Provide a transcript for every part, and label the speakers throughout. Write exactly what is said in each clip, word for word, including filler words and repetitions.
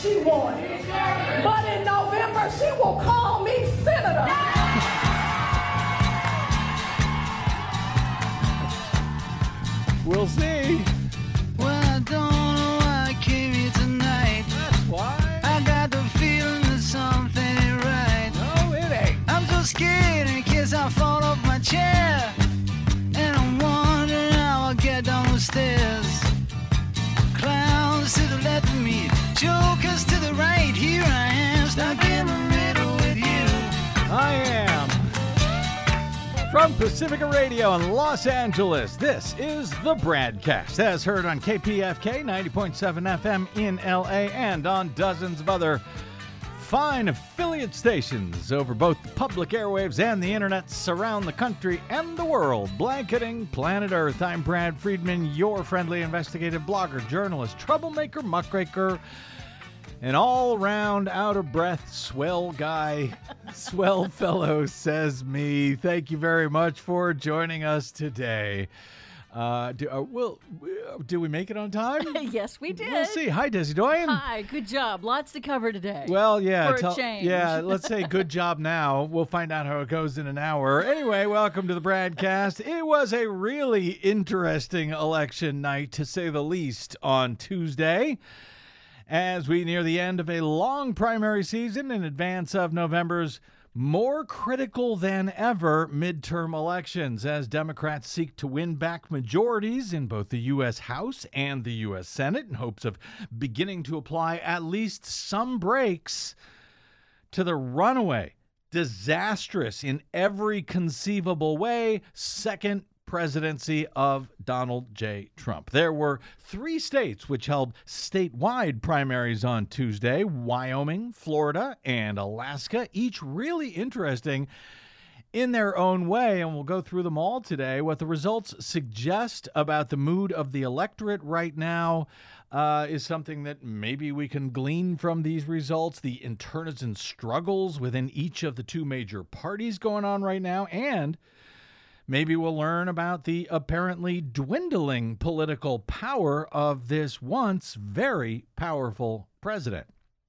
Speaker 1: she wants. But in November, she will call me senator.
Speaker 2: We'll see.
Speaker 3: Well, I don't know why I came here tonight.
Speaker 2: That's why.
Speaker 3: I got the feeling that something ain't right.
Speaker 2: No, it ain't.
Speaker 3: I'm so scared in case I fall off my chair. And I'm wondering how I'll get down the stairs. Clowns to the left of me, jokers to the right. Here I am, stuck in the middle with you.
Speaker 2: I am. From Pacifica Radio in Los Angeles, this is the Bradcast, as heard on K P F K ninety point seven F M in L A and on dozens of other fine affiliate stations over both the public airwaves and the internets around the country and the world, blanketing planet Earth. I'm Brad Friedman, your friendly investigative blogger, journalist, troublemaker, muckraker, an all-round, out-of-breath, swell guy, swell fellow, says me. Thank you very much for joining us today. Uh, do, uh, will, uh, did we make it on time?
Speaker 4: Yes, we did.
Speaker 2: We'll see. Hi, Desi Doyen.
Speaker 4: Hi, good job. Lots to cover today.
Speaker 2: Well, yeah.
Speaker 4: For a
Speaker 2: tell-
Speaker 4: change.
Speaker 2: Yeah, let's say good job now. We'll find out how it goes in an hour. Anyway, welcome to the Bradcast. It was a really interesting election night, to say the least, on Tuesday, as we near the end of a long primary season in advance of November's more critical than ever midterm elections, as Democrats seek to win back majorities in both the U S House and the U S Senate in hopes of beginning to apply at least some brakes to the runaway, disastrous in every conceivable way, second presidency of Donald J. Trump. There were three states which held statewide primaries on Tuesday: Wyoming, Florida, and Alaska, each really interesting in their own way, and we'll go through them all today. What the results suggest about the mood of the electorate right now uh, is something that maybe we can glean from these results, the internecine struggles within each of the two major parties going on right now, and maybe we'll learn about the apparently dwindling political power of this once very powerful president.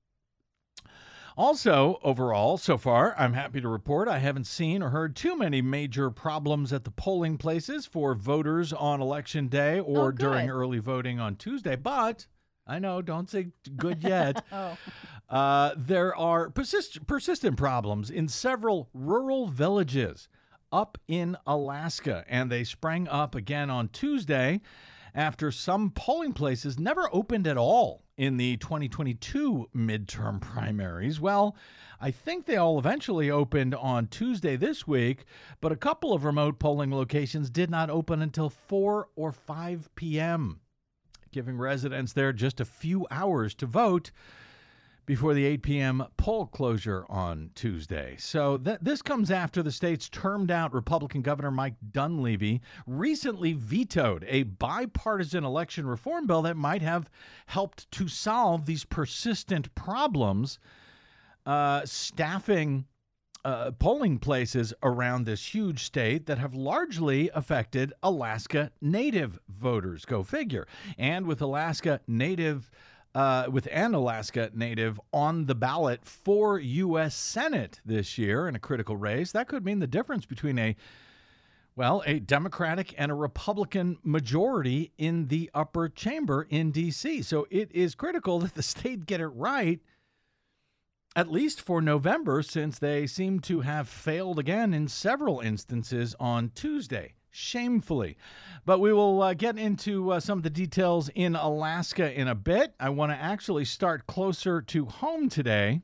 Speaker 2: Also, overall, so far, I'm happy to report I haven't seen or heard too many major problems at the polling places for voters on Election Day or
Speaker 4: Oh, good.
Speaker 2: during early voting on Tuesday. But I know, don't say good yet.
Speaker 4: Oh.
Speaker 2: Uh, there are persist- persistent problems in several rural villages up in Alaska, and they sprang up again on Tuesday after some polling places never opened at all in the twenty twenty-two midterm primaries. Well, I think they all eventually opened on Tuesday this week, but a couple of remote polling locations did not open until four or five p.m., giving residents there just a few hours to vote before the eight p.m. poll closure on Tuesday. So th- this comes after the state's termed-out Republican Governor Mike Dunleavy recently vetoed a bipartisan election reform bill that might have helped to solve these persistent problems uh, staffing uh, polling places around this huge state that have largely affected Alaska Native voters. Go figure. And with Alaska Native Uh, with an Alaska Native on the ballot for U S Senate this year in a critical race, that could mean the difference between a, well, a Democratic and a Republican majority in the upper chamber in D C. So it is critical that the state get it right, at least for November, since they seem to have failed again in several instances on Tuesday. Shamefully. But we will uh, get into uh, some of the details in Alaska in a bit. I want to actually start closer to home today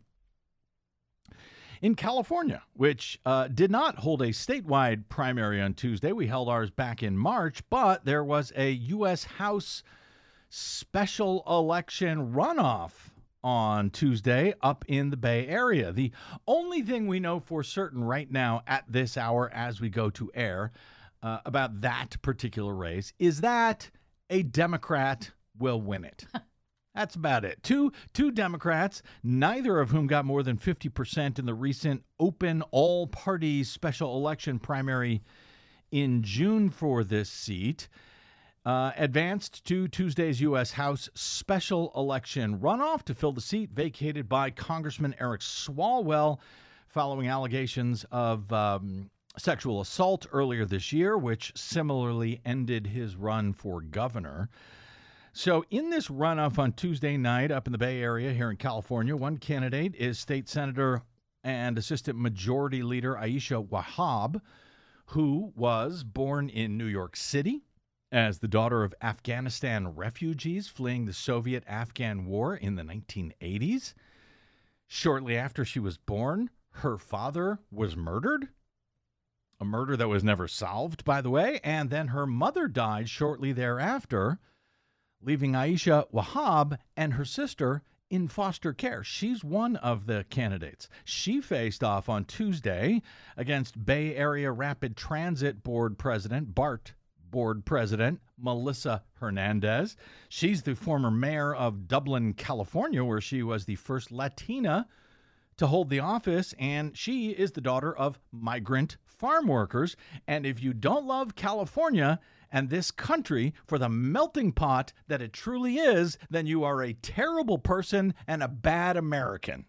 Speaker 2: in California, which uh, did not hold a statewide primary on Tuesday. We held ours back in March, but there was a U S House special election runoff on Tuesday up in the Bay Area. The only thing we know for certain right now at this hour as we go to air Uh, about that particular race is that a Democrat will win it. That's about it. Two two Democrats, neither of whom got more than fifty percent in the recent open all-party special election primary in June for this seat. uh, advanced to Tuesday's U S House special election runoff to fill the seat vacated by Congressman Eric Swalwell following allegations of um, sexual assault earlier this year, which similarly ended his run for governor. So in this runoff on Tuesday night up in the Bay Area here in California, one candidate is State Senator and Assistant Majority Leader Aisha Wahab, who was born in New York City as the daughter of Afghanistan refugees fleeing the Soviet-Afghan War in the nineteen eighties. Shortly after she was born, her father was murdered, a murder that was never solved, by the way, and then her mother died shortly thereafter, leaving Aisha Wahab and her sister in foster care. She's one of the candidates. She faced off on Tuesday against Bay Area Rapid Transit Board President, BART Board President, Melissa Hernandez. She's the former mayor of Dublin, California, where she was the first Latina to hold the office, and she is the daughter of migrant farm workers. And if you don't love California and this country for the melting pot that it truly is, then you are a terrible person and a bad American.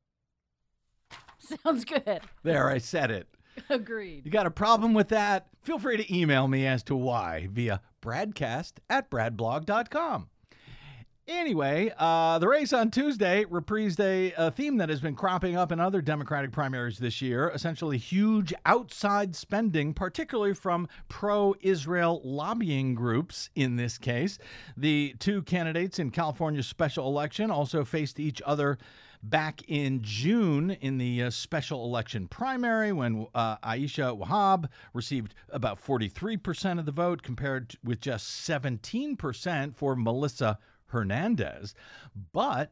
Speaker 4: Sounds good.
Speaker 2: There, I said it.
Speaker 4: Agreed.
Speaker 2: You got a problem with that? Feel free to email me as to why via bradcast at bradblog dot com. Anyway, uh, the race on Tuesday reprised a, a theme that has been cropping up in other Democratic primaries this year, essentially huge outside spending, particularly from pro-Israel lobbying groups in this case. The two candidates in California's special election also faced each other back in June in the uh, special election primary when uh, Aisha Wahab received about forty-three percent of the vote compared to, with just seventeen percent for Melissa Hernandez. But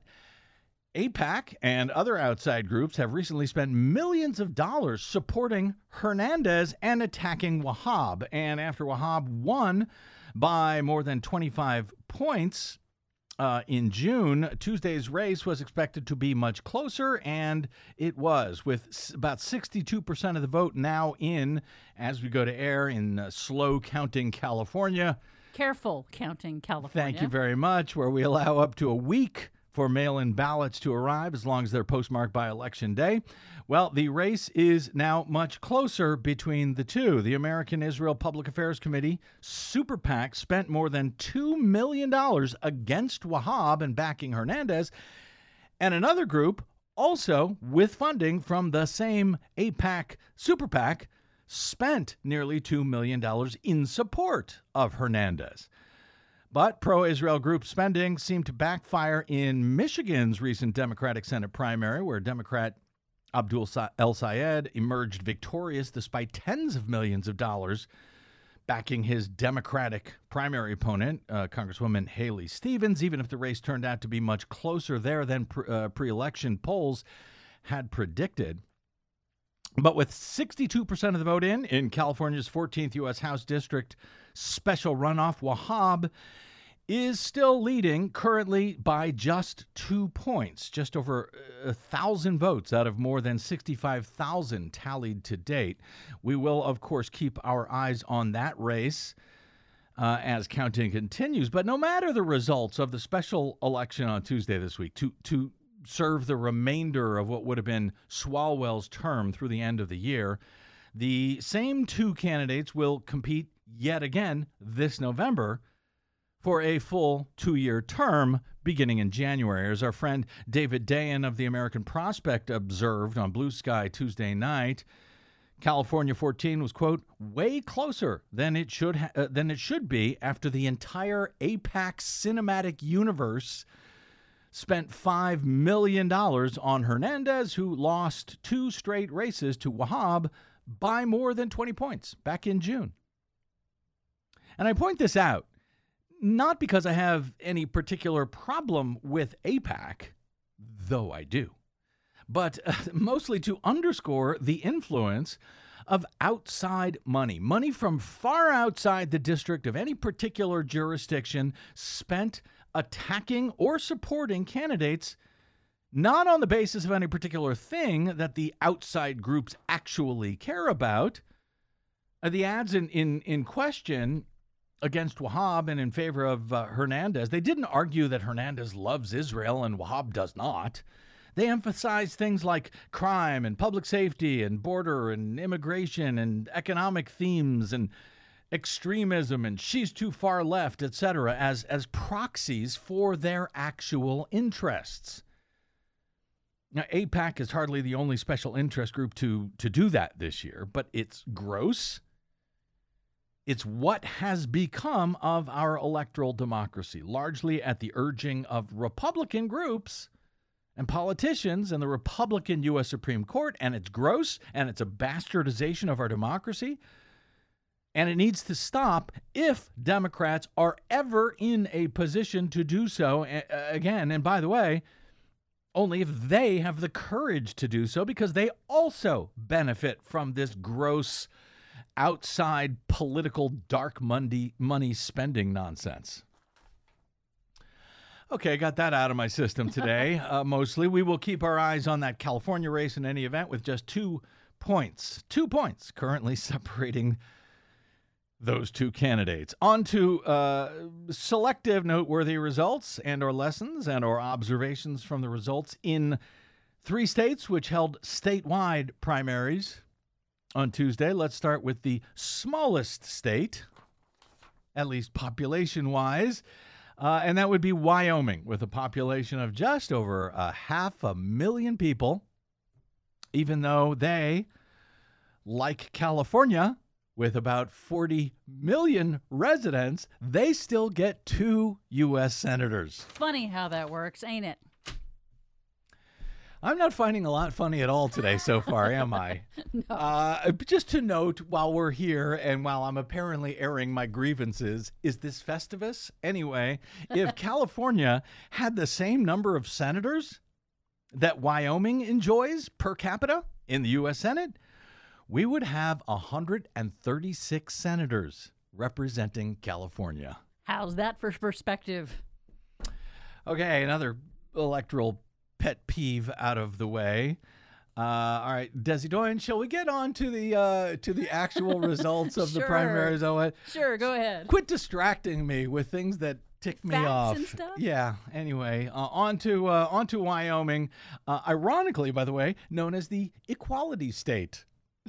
Speaker 2: AIPAC and other outside groups have recently spent millions of dollars supporting Hernandez and attacking Wahab. And after Wahab won by more than twenty-five points uh, in June, Tuesday's race was expected to be much closer, and it was, with about sixty-two percent of the vote now in, as we go to air in uh, slow counting California.
Speaker 4: Careful counting California.
Speaker 2: Thank you very much, where we allow up to a week for mail-in ballots to arrive as long as they're postmarked by Election Day. Well, the race is now much closer between the two. The American Israel Public Affairs Committee, Super PAC, spent more than two million dollars against Wahab and backing Hernandez. And another group, also with funding from the same AIPAC Super PAC, spent nearly two million dollars in support of Hernandez. But pro-Israel group spending seemed to backfire in Michigan's recent Democratic Senate primary, where Democrat Abdul El-Sayed emerged victorious despite tens of millions of dollars backing his Democratic primary opponent, uh, Congresswoman Haley Stevens, even if the race turned out to be much closer there than pre- uh, pre-election polls had predicted. But with sixty-two percent of the vote in, in California's fourteenth U S House District special runoff, Wahab is still leading currently by just two points, just over a thousand votes out of more than sixty-five thousand tallied to date. We will, of course, keep our eyes on that race uh, as counting continues. But no matter the results of the special election on Tuesday this week, to to serve the remainder of what would have been Swalwell's term through the end of the year, the same two candidates will compete yet again this November for a full two-year term beginning in January. As our friend David Dayen of the American Prospect observed on Blue Sky Tuesday night, California fourteen was, quote, way closer than it should ha- uh, than it should be after the entire AIPAC cinematic universe spent five million dollars on Hernandez, who lost two straight races to Wahab by more than twenty points back in June. And I point this out, not because I have any particular problem with AIPAC, though I do, but uh, mostly to underscore the influence of outside money, money from far outside the district of any particular jurisdiction spent attacking or supporting candidates, not on the basis of any particular thing that the outside groups actually care about. Uh, the ads in, in, in question against Wahab and in favor of uh, Hernandez. They didn't argue that Hernandez loves Israel and Wahab does not. They emphasized things like crime and public safety and border and immigration and economic themes and extremism and she's too far left, et cetera, as, as proxies for their actual interests. Now, AIPAC is hardly the only special interest group to, to do that this year, but it's gross. It's what has become of our electoral democracy, largely at the urging of Republican groups and politicians and the Republican U S Supreme Court, and it's gross, and it's a bastardization of our democracy, and it needs to stop if Democrats are ever in a position to do so uh, again. And by the way, only if they have the courage to do so, because they also benefit from this gross outside political dark money, money spending nonsense. Okay, got that out of my system today, uh, mostly. We will keep our eyes on that California race in any event with just two points. Two points currently separating those two candidates. On to uh, selective noteworthy results and or lessons and or observations from the results in three states which held statewide primaries on Tuesday. Let's start with the smallest state, at least population-wise, uh, and that would be Wyoming, with a population of just over a half a million people, even though they, like California, with about forty million residents, they still get two U S senators.
Speaker 4: Funny how that works, ain't it?
Speaker 2: I'm not finding a lot funny at all today so far, am I?
Speaker 4: No.
Speaker 2: Uh, just to note, while we're here and while I'm apparently airing my grievances, is this Festivus? Anyway, if California had the same number of senators that Wyoming enjoys per capita in the U S Senate, we would have one hundred thirty-six senators representing California.
Speaker 4: How's that for perspective?
Speaker 2: Okay, another electoral pet peeve out of the way. Uh, all right, Desi Doyen, shall we get on to the uh, to the actual results of
Speaker 4: Sure.
Speaker 2: the primaries? Oh, what?
Speaker 4: Sure, go ahead.
Speaker 2: Quit distracting me with things that tick me
Speaker 4: Facts
Speaker 2: off.
Speaker 4: and stuff?
Speaker 2: Yeah. Anyway, uh, on to uh, on to Wyoming. Uh, ironically, by the way, known as the Equality State.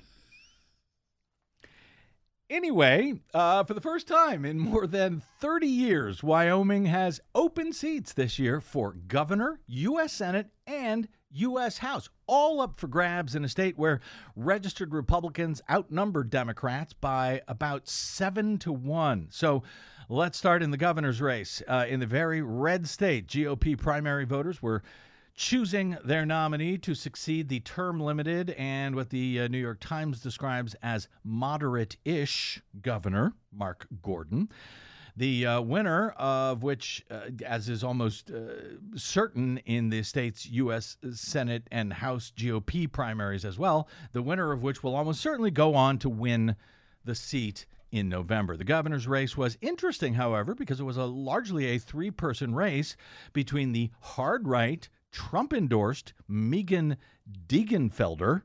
Speaker 2: Anyway, uh, for the first time in more than thirty years, Wyoming has open seats this year for governor, U S Senate, and U S House, all up for grabs in a state where registered Republicans outnumber Democrats by about seven to one. So let's start in the governor's race. Uh, in the very red state, G O P primary voters were choosing their nominee to succeed the term-limited and what the uh, New York Times describes as moderate-ish governor, Mark Gordon. The uh, winner of which, uh, as is almost uh, certain in the state's U S Senate and House G O P primaries as well, the winner of which will almost certainly go on to win the seat in November. The governor's race was interesting, however, because it was a largely a three-person race between the hard-right, Trump-endorsed Megan Degenfelder,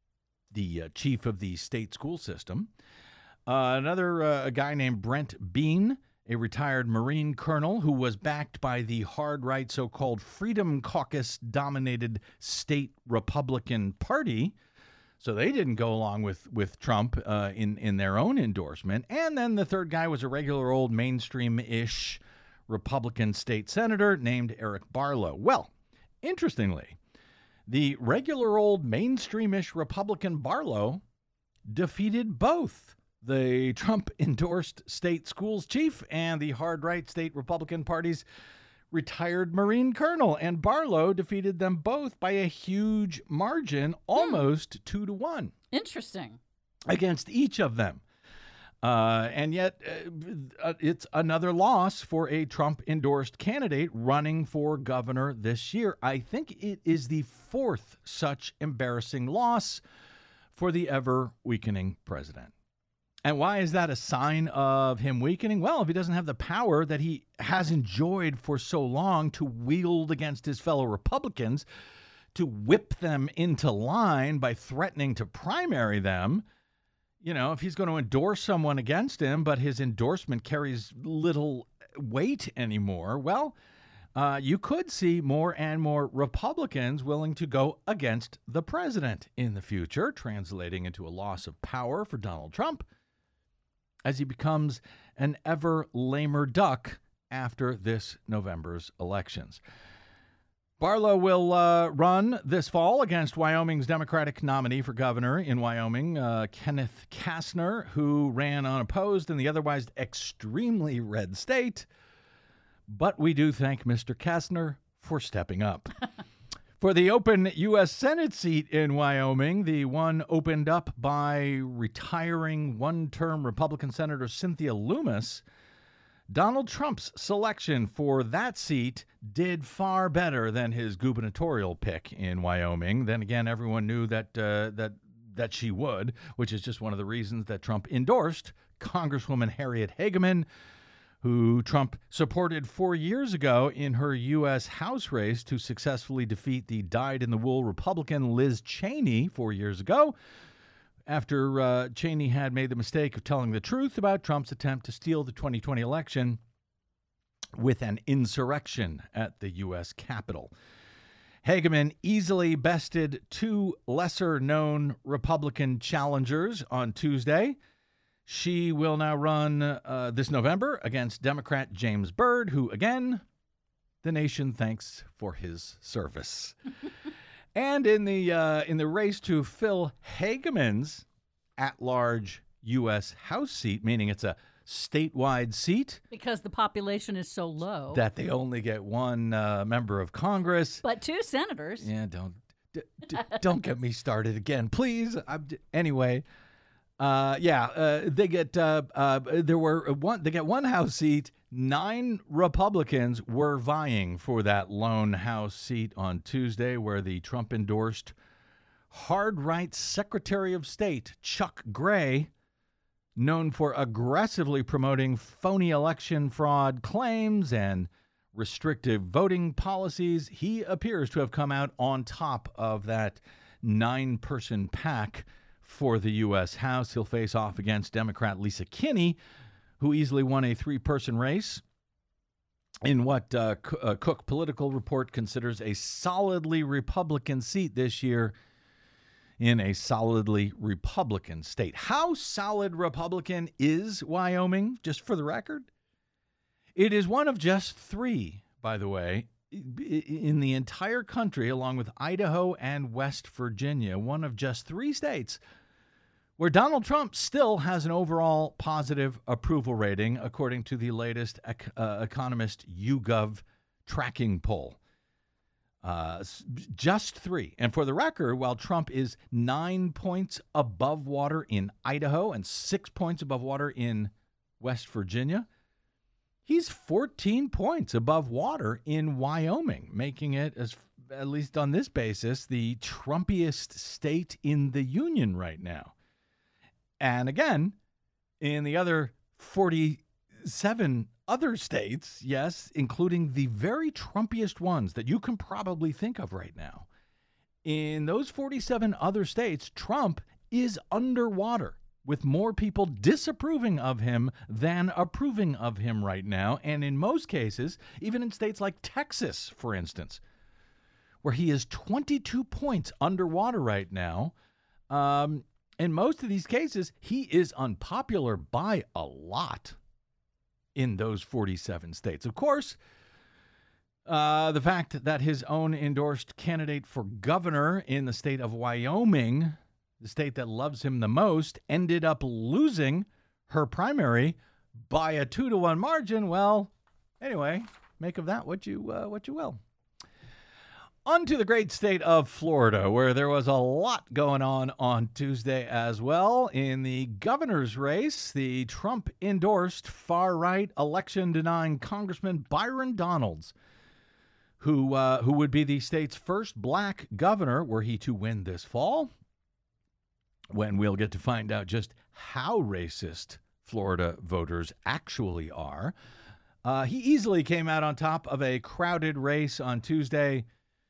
Speaker 2: the uh, chief of the state school system. Uh, another uh, a guy named Brent Bean, a retired Marine colonel who was backed by the hard-right so-called Freedom Caucus-dominated state Republican Party. So they didn't go along with, with Trump uh, in, in their own endorsement. And then the third guy was a regular old mainstream-ish Republican state senator named Eric Barlow. Well, interestingly, the regular old mainstream-ish Republican Barlow defeated both the Trump-endorsed state schools chief and the hard-right state Republican Party's retired Marine colonel. And Barlow defeated them both by a huge margin, almost hmm. two to one.
Speaker 4: Interesting.
Speaker 2: Against each of them. Uh, and yet, uh, it's another loss for a Trump-endorsed candidate running for governor this year. I think it is the fourth such embarrassing loss for the ever-weakening president. And why is that a sign of him weakening? Well, if he doesn't have the power that he has enjoyed for so long to wield against his fellow Republicans, to whip them into line by threatening to primary them, you know, if he's going to endorse someone against him, but his endorsement carries little weight anymore, well, uh, you could see more and more Republicans willing to go against the president in the future, translating into a loss of power for Donald Trump as he becomes an ever lamer duck after this November's elections. Barlow will uh, run this fall against Wyoming's Democratic nominee for governor in Wyoming, uh, Kenneth Kastner, who ran unopposed in the otherwise extremely red state. But we do thank Mister Kastner for stepping up. For the open U S Senate seat in Wyoming, the one opened up by retiring one-term Republican Senator Cynthia Lummis, Donald Trump's selection for that seat did far better than his gubernatorial pick in Wyoming. Then again, everyone knew that uh, that that she would, which is just one of the reasons that Trump endorsed Congresswoman Harriet Hageman, who Trump supported four years ago in her U S House race to successfully defeat the dyed-in-the-wool Republican Liz Cheney four years ago, after uh, Cheney had made the mistake of telling the truth about Trump's attempt to steal the twenty twenty election with an insurrection at the U S Capitol. Hageman easily bested two lesser-known Republican challengers on Tuesday. She will now run uh, this November against Democrat James Byrd, who, again, the nation thanks for his service. And in the uh, in the race to fill Hageman's at-large U S House seat, meaning it's a statewide seat,
Speaker 4: Because the population is so low.
Speaker 2: that they only get one uh, member of Congress.
Speaker 4: But two senators.
Speaker 2: Yeah, don't d- d- don't get me started again, please. I'm d- anyway. Uh, yeah, uh, they get uh, uh, there were one. They get one House seat. Nine Republicans were vying for that lone House seat on Tuesday, where the Trump-endorsed hard-right Secretary of State Chuck Gray, known for aggressively promoting phony election fraud claims and restrictive voting policies, he appears to have come out on top of that nine-person pack for the U S House. He'll face off against Democrat Lisa Kinney, who easily won a three-person race in what uh, C- uh, Cook Political Report considers a solidly Republican seat this year in a solidly Republican state. How solid Republican is Wyoming, just for the record? It is one of just three, by the way, in the entire country, along with Idaho and West Virginia, one of just three states where Donald Trump still has an overall positive approval rating, according to the latest ec- uh, Economist YouGov tracking poll. Uh, just three. And for the record, while Trump is nine points above water in Idaho and six points above water in West Virginia, he's fourteen points above water in Wyoming, making it, as at least on this basis, the Trumpiest state in the union right now. And again, in the other forty-seven other states, yes, including the very Trumpiest ones that you can probably think of right now, in those forty-seven other states, Trump is underwater, with more people disapproving of him than approving of him right now. And in most cases, even in states like Texas, for instance, where he is twenty-two points underwater right now, um, in most of these cases, he is unpopular by a lot in those forty-seven states. Of course, uh, the fact that his own endorsed candidate for governor in the state of Wyoming, the state that loves him the most, ended up losing her primary by a two to one margin. Well, anyway, make of that what you uh, what you will. On to the great state of Florida, where there was a lot going on on Tuesday as well. In the governor's race, the Trump-endorsed far-right election-denying Congressman Byron Donalds, who uh, who would be the state's first black governor were he to win this fall, when we'll get to find out just how racist Florida voters actually are. Uh, he easily came out on top of a crowded race on Tuesday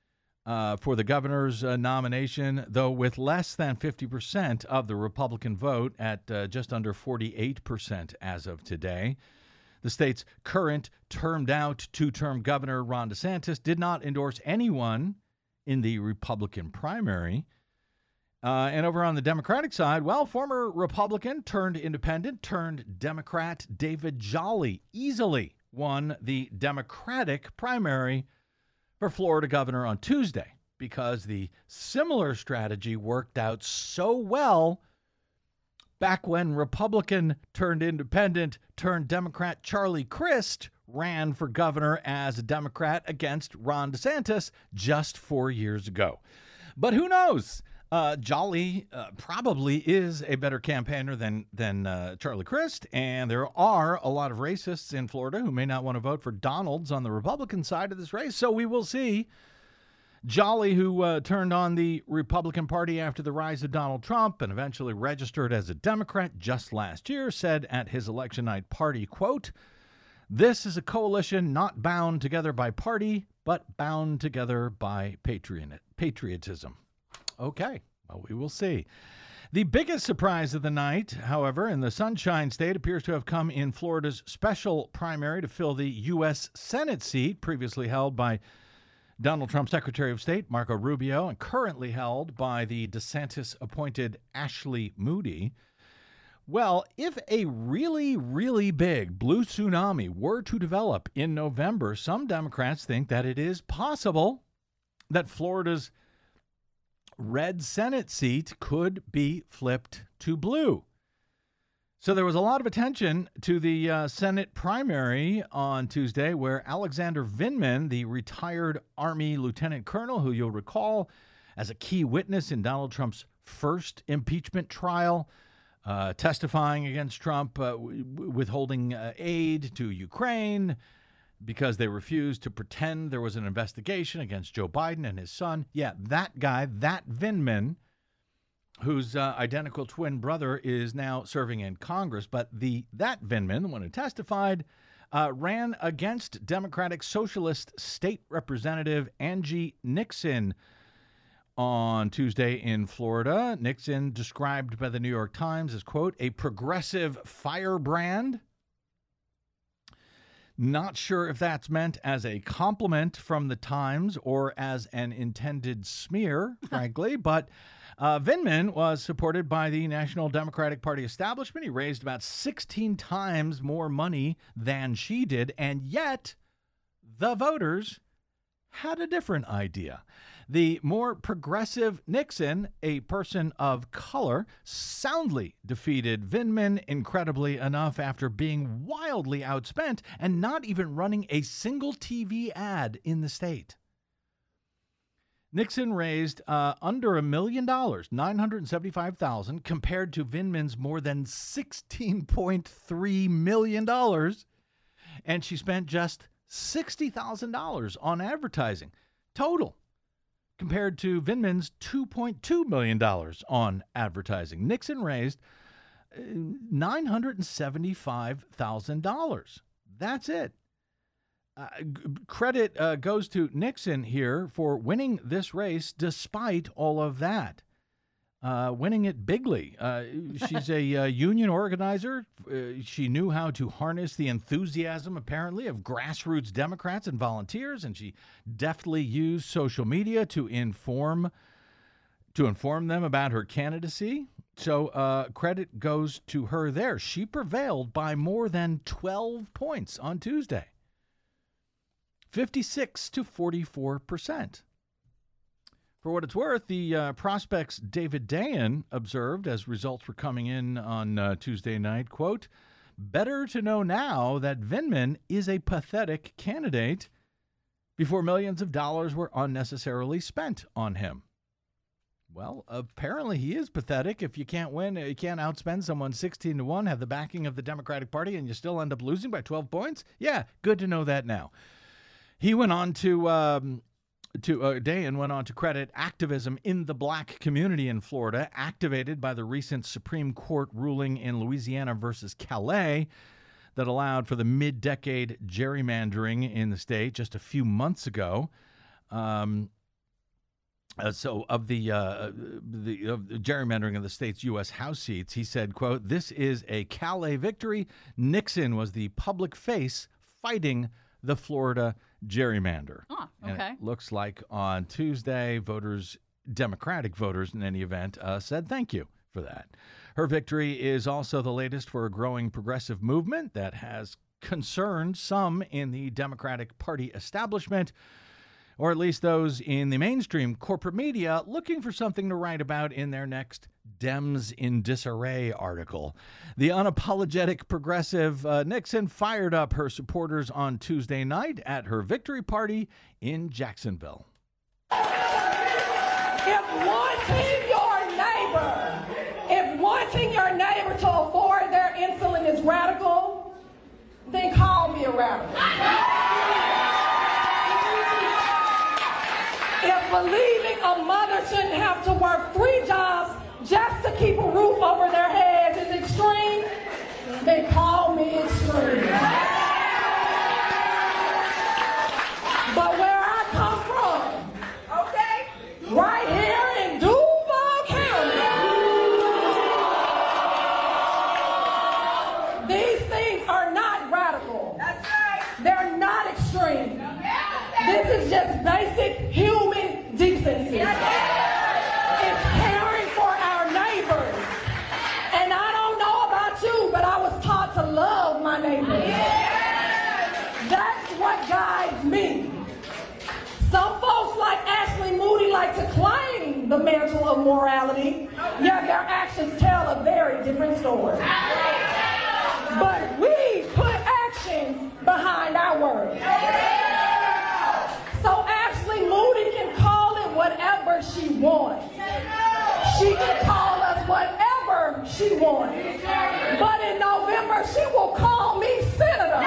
Speaker 2: uh, for the governor's uh, nomination, though with less than fifty percent of the Republican vote at uh, just under forty-eight percent as of today. The state's current termed-out two-term governor, Ron DeSantis, did not endorse anyone in the Republican primary. Uh, and over on the Democratic side, well, former Republican turned independent turned Democrat David Jolly easily won the Democratic primary for Florida governor on Tuesday because the similar strategy worked out so well back when Republican turned independent turned Democrat Charlie Crist ran for governor as a Democrat against Ron DeSantis just four years ago. But who knows? Uh, Jolly uh, probably is a better campaigner than than uh, Charlie Crist, and there are a lot of racists in Florida who may not want to vote for Donalds on the Republican side of this race, so we will see. Jolly, who uh, turned on the Republican Party after the rise of Donald Trump and eventually registered as a Democrat just last year, said at his election night party, quote, "This is a coalition not bound together by party, but bound together by patriot- patriotism." Okay, well, we will see. The biggest surprise of the night, however, in the Sunshine State appears to have come in Florida's special primary to fill the U S Senate seat previously held by Donald Trump's Secretary of State, Marco Rubio, and currently held by the DeSantis-appointed Ashley Moody. Well, if a really, really big blue tsunami were to develop in November, some Democrats think that it is possible that Florida's red Senate seat could be flipped to blue. So there was a lot of attention to the uh, Senate primary on Tuesday, where Alexander Vindman, the retired Army lieutenant colonel, who you'll recall as a key witness in Donald Trump's first impeachment trial, uh, testifying against Trump, uh, w- withholding uh, aid to Ukraine because they refused to pretend there was an investigation against Joe Biden and his son. Yeah, that guy, that Vindman, whose uh, identical twin brother is now serving in Congress, but the that Vindman, the one who testified, uh, ran against Democratic Socialist State Representative Angie Nixon on Tuesday in Florida. Nixon, described by the New York Times as, quote, "a progressive firebrand." Not sure if that's meant as a compliment from the Times or as an intended smear, frankly, but uh, Vindman was supported by the National Democratic Party establishment. He raised about sixteen times more money than she did, and yet the voters had a different idea. The more progressive Nixon, a person of color, soundly defeated Vindman, incredibly enough, after being wildly outspent and not even running a single T V ad in the state. Nixon raised uh, under a million dollars, nine hundred seventy-five thousand dollars, compared to Vindman's more than sixteen point three million dollars, and she spent just sixty thousand dollars on advertising total, compared to Vindman's two point two million dollars on advertising. Nixon raised nine hundred seventy-five thousand dollars. That's it. Uh, credit uh, goes to Nixon here for winning this race despite all of that. Uh, winning it bigly. Uh, she's a uh, union organizer. Uh, she knew how to harness the enthusiasm, apparently, of grassroots Democrats and volunteers, and she deftly used social media to inform to inform them about her candidacy. So uh, credit goes to her there. She prevailed by more than twelve points on Tuesday, fifty-six to forty-four percent. For what it's worth, the uh, Prospect's David Dayen observed as results were coming in on uh, Tuesday night, quote, "Better to know now that Vindman is a pathetic candidate before millions of dollars were unnecessarily spent on him." Well, apparently he is pathetic. If you can't win, you can't outspend someone sixteen to one, have the backing of the Democratic Party, and you still end up losing by twelve points. Yeah, good to know that now. He went on to... Um, To uh, Dayen went on to credit activism in the black community in Florida, activated by the recent Supreme Court ruling in Louisiana versus Calais that allowed for the mid-decade gerrymandering in the state just a few months ago. Um, Uh, so of the, uh, the of the gerrymandering of the state's U S House seats, he said, quote, "This is a Calais victory. Nixon was the public face fighting the Florida gerrymander."
Speaker 4: Oh,
Speaker 2: And
Speaker 4: okay.
Speaker 2: it looks like on Tuesday, voters, Democratic voters in any event, uh, said thank you for that. Her victory is also the latest for a growing progressive movement that has concerned some in the Democratic Party establishment, or at least those in the mainstream corporate media looking for something to write about in their next Dems in Disarray article. The unapologetic progressive uh, Nixon fired up her supporters on Tuesday night at her victory party in Jacksonville.
Speaker 1: If wanting your neighbor, if wanting your neighbor to afford their insulin is radical, then call me a radical. If believing a mother shouldn't have to work three jobs just to keep a roof over their heads is extreme, then call me extreme. But where I come from, okay, right here in Duval County, these things are not radical. That's right. They're not extreme. This is just basic human decency. It's caring for our neighbors. And I don't know about you, but I was taught to love my neighbors. That's what guides me. Some folks like Ashley Moody like to claim the mantle of morality, yet their actions tell a very different story. But we put actions behind our words. So Ashley Moody can call it whatever she wants. She can call us whatever she wants. But in November, she will call me senator.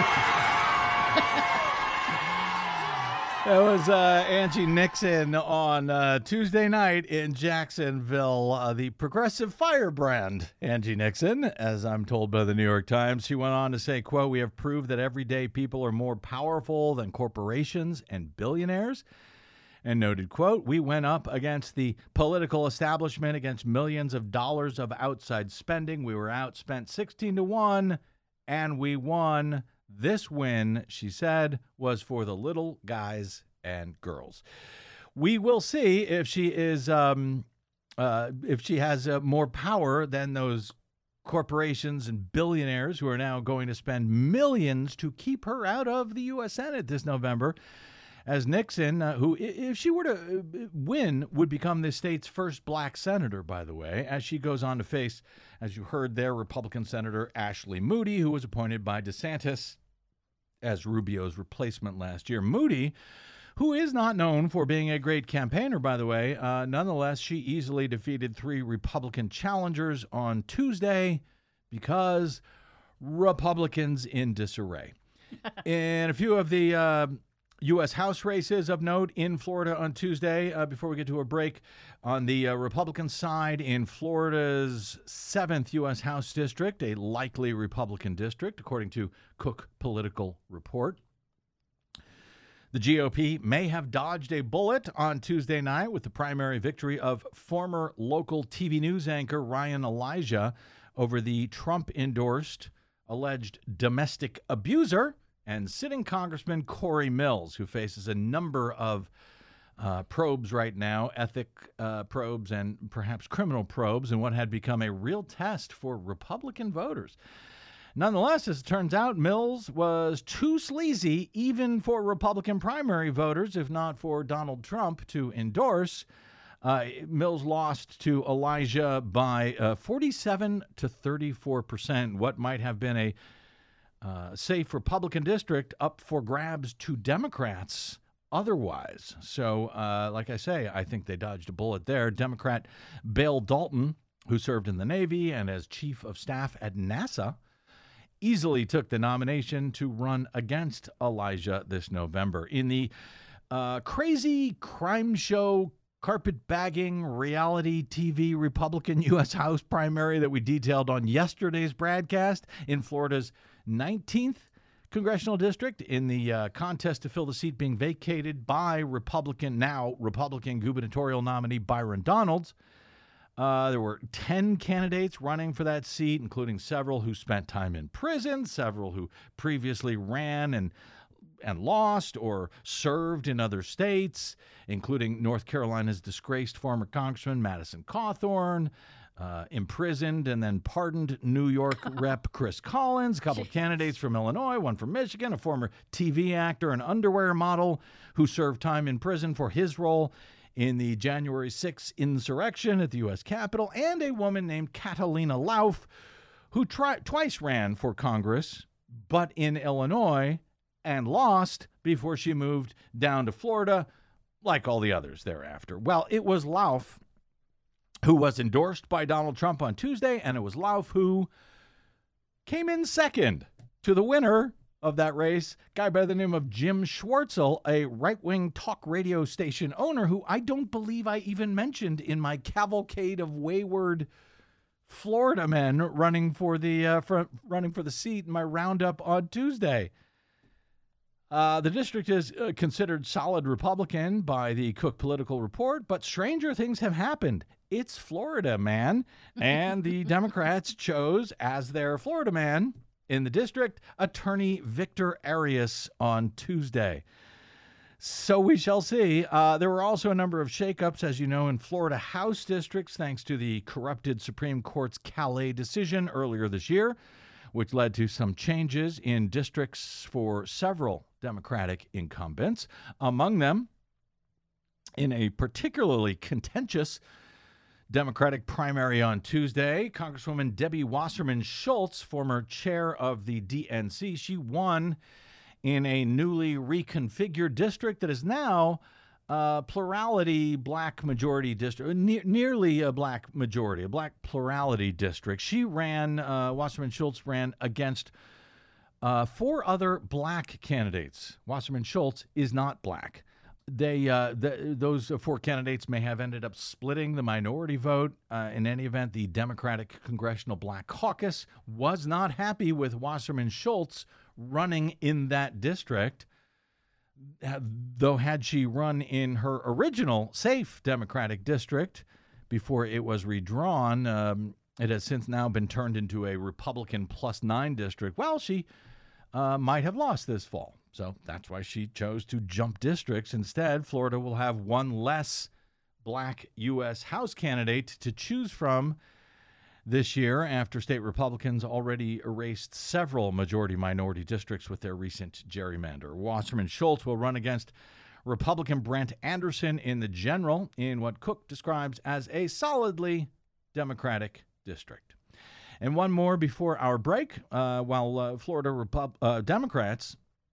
Speaker 2: That was uh, Angie Nixon on uh, Tuesday night in Jacksonville, uh, the progressive firebrand, Angie Nixon, as I'm told by the New York Times. She went on to say, quote, "We have proved that everyday people are more powerful than corporations and billionaires." And noted, quote, "We went up against the political establishment, against millions of dollars of outside spending. We were outspent sixteen to one, and we won. This win," she said, "was for the little guys and girls." We will see if she is, um, uh, if she has uh, more power than those corporations and billionaires who are now going to spend millions to keep her out of the U S Senate this November. As Nixon, uh, who, if she were to win, would become the state's first black senator, by the way, as she goes on to face, as you heard there, Republican Senator Ashley Moody, who was appointed by DeSantis as Rubio's replacement last year. Moody, who is not known for being a great campaigner, by the way, uh, nonetheless, she easily defeated three Republican challengers on Tuesday because Republicans in disarray. In a few of the uh, U S House races of note in Florida on Tuesday, uh, before we get to a break, on the uh, Republican side in Florida's seventh U S House district, a likely Republican district, according to Cook Political Report. The G O P may have dodged a bullet on Tuesday night with the primary victory of former local T V news anchor Ryan Elijah over the Trump-endorsed alleged domestic abuser and sitting Congressman Corey Mills, who faces a number of uh, probes right now, ethic uh, probes and perhaps criminal probes, in what had become a real test for Republican voters. Nonetheless, as it turns out, Mills was too sleazy even for Republican primary voters, if not for Donald Trump to endorse. Uh, Mills lost to Elijah by uh, forty-seven to thirty-four percent, what might have been a Uh, safe Republican district up for grabs to Democrats otherwise. So, uh, like I say, I think they dodged a bullet there. Democrat Bill Dalton, who served in the Navy and as chief of staff at NASA, easily took the nomination to run against Elijah this November. In the uh, crazy crime show, carpetbagging reality T V Republican U S House primary that we detailed on yesterday's broadcast in Florida's nineteenth congressional district in the uh, contest to fill the seat being vacated by Republican, now Republican gubernatorial nominee Byron Donalds. Uh, there were ten candidates running for that seat, including several who spent time in prison, several who previously ran and and lost or served in other states, including North Carolina's disgraced former Congressman Madison Cawthorn, uh, imprisoned and then pardoned New York Rep Chris Collins, a couple of candidates from Illinois, one from Michigan, a former T V actor and underwear model who served time in prison for his role in the January sixth insurrection at the U S Capitol, and a woman named Catalina Lauf, who tri- twice ran for Congress, but in Illinois, and lost before she moved down to Florida, like all the others thereafter. Well, it was Lauf who was endorsed by Donald Trump on Tuesday, and it was Lauf who came in second to the winner of that race, guy by the name of Jim Schwartzel, a right-wing talk radio station owner who I don't believe I even mentioned in my cavalcade of wayward Florida men running for the uh, for, running for the seat in my roundup on Tuesday. Uh, the district is uh, considered solid Republican by the Cook Political Report, but stranger things have happened. It's Florida, man. And the Democrats chose as their Florida man in the district, Attorney Victor Arias on Tuesday. So we shall see. Uh, there were also a number of shakeups, as you know, in Florida House districts, thanks to the corrupted Supreme Court's Calais decision earlier this year, which led to some changes in districts for several Democratic incumbents. Among them, in a particularly contentious Democratic primary on Tuesday, Congresswoman Debbie Wasserman Schultz, former chair of the D N C, she won in a newly reconfigured district that is now a plurality black majority district, ne- nearly a black majority, a black plurality district. She ran, uh, Wasserman Schultz ran against uh, four other black candidates. Wasserman Schultz is not black. They, uh, the, those four candidates may have ended up splitting the minority vote. Uh, in any event, the Democratic Congressional Black Caucus was not happy with Wasserman Schultz running in that district. Though had she run in her original safe Democratic district before it was redrawn, um, it has since now been turned into a Republican plus nine district. Well, she uh, might have lost this fall. So that's why she chose to jump districts. Instead, Florida will have one less black U S House candidate to choose from this year after state Republicans already erased several majority-minority districts with their recent gerrymander. Wasserman Schultz will run against Republican Brent Anderson in the general in what Cook describes as a solidly Democratic district. And one more before our break. Uh, while uh, Florida Repub- uh, Democrats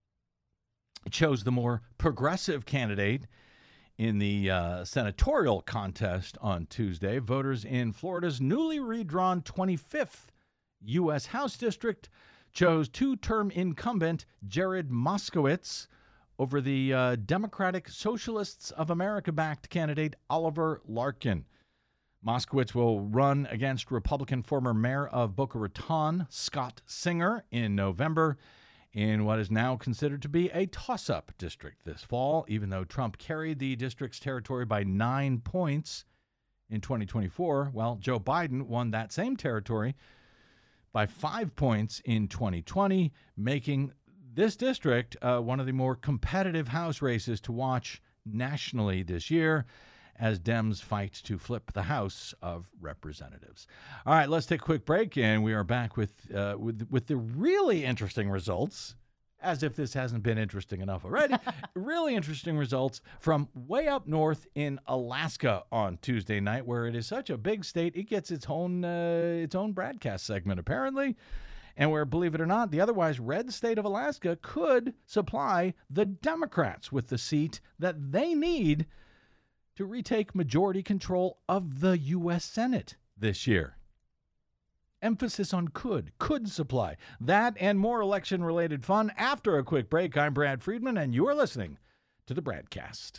Speaker 2: chose the more progressive candidate in the uh, senatorial contest on Tuesday, voters in Florida's newly redrawn twenty-fifth U S House District chose two-term incumbent Jared Moskowitz over the uh, Democratic Socialists of America-backed candidate Oliver Larkin. Moskowitz will run against Republican former mayor of Boca Raton, Scott Singer, in November, in what is now considered to be a toss-up district this fall, even though Trump carried the district's territory by nine points in twenty twenty-four. Well, Joe Biden won that same territory by five points in twenty twenty, making this district uh, one of the more competitive House races to watch nationally this year as Dems fight to flip the House of Representatives. All right, let's take a quick break, and we are back with uh, with with the really interesting results, as if this hasn't been interesting enough already. Really interesting results from way up north in Alaska on Tuesday night, where it is such a big state, it gets its own uh, its own broadcast segment, apparently. And where, believe it or not, the otherwise red state of Alaska could supply the Democrats with the seat that they need to retake majority control of the U S Senate this year. Emphasis on could, could supply. That and more election-related fun after a quick break. I'm Brad Friedman, and you're listening to the Bradcast.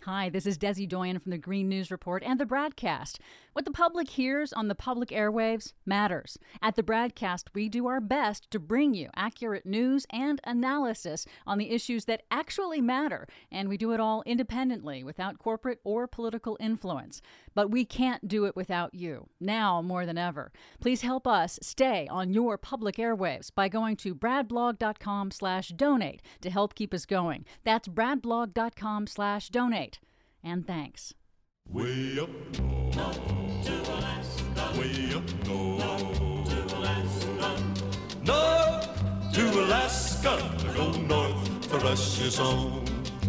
Speaker 4: Hi, this is Desi Doyen from the Green News Report and the Bradcast. What the public hears on the public airwaves matters. At the Bradcast, we do our best to bring you accurate news and analysis on the issues that actually matter, and we do it all independently, without corporate or political influence. But we can't do it without you, now more than ever. Please help us stay on your public airwaves by going to bradblog.com slash donate to help keep us going. That's bradblog.com slash donate. And thanks.
Speaker 5: Way up north to Alaska. Way up north to Alaska. North to Alaska. Go north for us your song.